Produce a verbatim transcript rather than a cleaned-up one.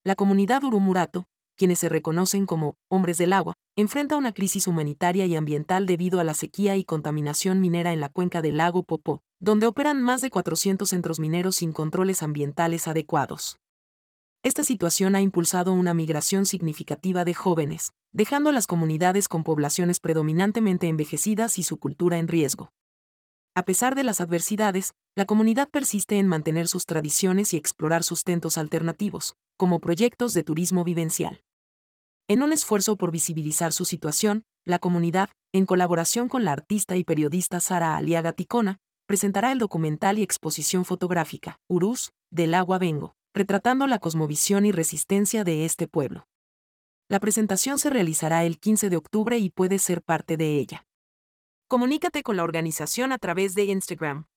La comunidad Urumurato, quienes se reconocen como hombres del agua, enfrenta una crisis humanitaria y ambiental debido a la sequía y contaminación minera en la cuenca del lago Popó, donde operan más de cuatrocientos centros mineros sin controles ambientales adecuados. Esta situación ha impulsado una migración significativa de jóvenes, dejando a las comunidades con poblaciones predominantemente envejecidas y su cultura en riesgo. A pesar de las adversidades, la comunidad persiste en mantener sus tradiciones y explorar sustentos alternativos, como proyectos de turismo vivencial. En un esfuerzo por visibilizar su situación, la comunidad, en colaboración con la artista y periodista Sara Aliaga Ticona, presentará el documental y exposición fotográfica, Urús, del agua vengo, retratando la cosmovisión y resistencia de este pueblo. La presentación se realizará el quince de octubre y puedes ser parte de ella. Comunícate con la organización a través de Instagram,